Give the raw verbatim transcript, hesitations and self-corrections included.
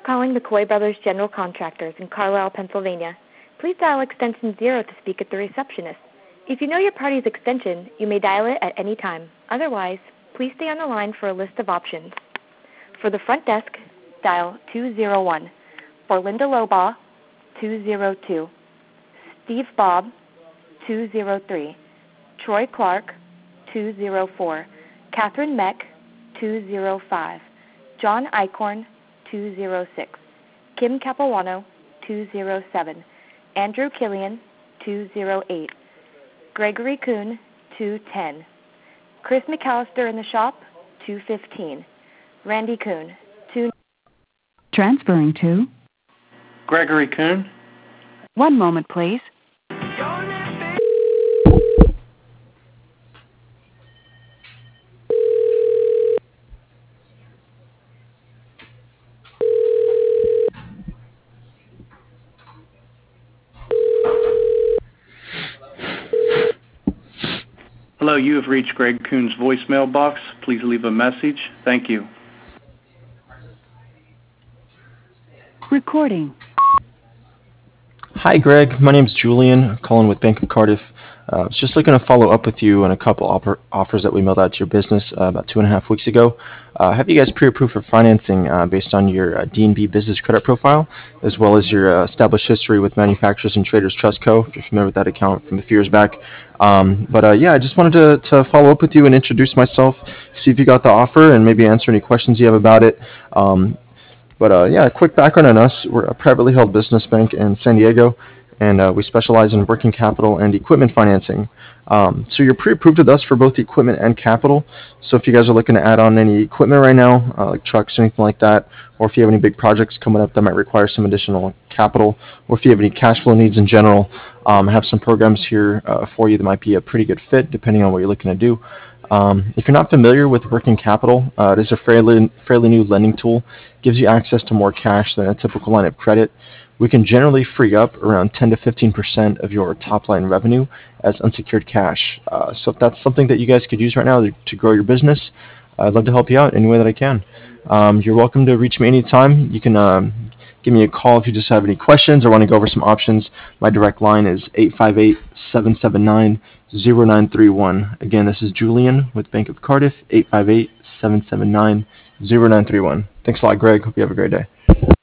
calling the Coy Brothers General Contractors in Carlisle, Pennsylvania. Please dial extension zero to speak with the receptionist. If you know your party's extension, you may dial it at any time. Otherwise, please stay on the line for a list of options. For the front desk, dial two zero one. For Linda Lobaugh, two zero two. Steve Bob, two zero three. Troy Clark, two zero four. Catherine Meck, two zero five. John Eichhorn, two zero six. Kim Capuano, two zero seven. Andrew Killian, two zero eight. Gregory Kuhn, two ten. Chris McAllister in the shop, two fifteen. Randy Kuhn, two... Transferring to... Gregory Kuhn. One moment, please. Hello, you have reached Greg Kuhn's voicemail box. Please leave a message. Thank you. Recording. Hi, Greg. My name's Julian. I'm calling with Bank of Cardiff. Uh, I was just looking to follow up with you on a couple offer- offers that we mailed out to your business uh, about two and a half weeks ago. Uh, have you guys pre-approved for financing uh, based on your uh, D and B business credit profile, as well as your uh, established history with Manufacturers and Traders Trust Co., if you're familiar with that account from a few years back. Um, but uh, yeah, I just wanted to, to follow up with you and introduce myself, see if you got the offer, and maybe answer any questions you have about it. Um, But uh, yeah, a quick background on us. We're a privately held business bank in San Diego, and uh, we specialize in working capital and equipment financing. Um, so you're pre-approved with us for both equipment and capital. So if you guys are looking to add on any equipment right now, uh, like trucks or anything like that, or if you have any big projects coming up that might require some additional capital, or if you have any cash flow needs in general, um, I have some programs here uh, for you that might be a pretty good fit depending on what you're looking to do. Um, if you're not familiar with working capital, uh, it is a fairly fairly new lending tool. Gives you access to more cash than a typical line of credit. We can generally free up around ten to fifteen percent of your top line revenue as unsecured cash. Uh, so if that's something that you guys could use right now to, to grow your business, I'd love to help you out any way that I can. Um, you're welcome to reach me anytime. You can um, give me a call if you just have any questions or want to go over some options. My direct line is eight five eight, seven seven nine, zero nine three one. Again, this is Julian with Bank of Cardiff, eight five eight, seven seven nine, zero nine three one. Thanks a lot, Greg. Hope you have a great day.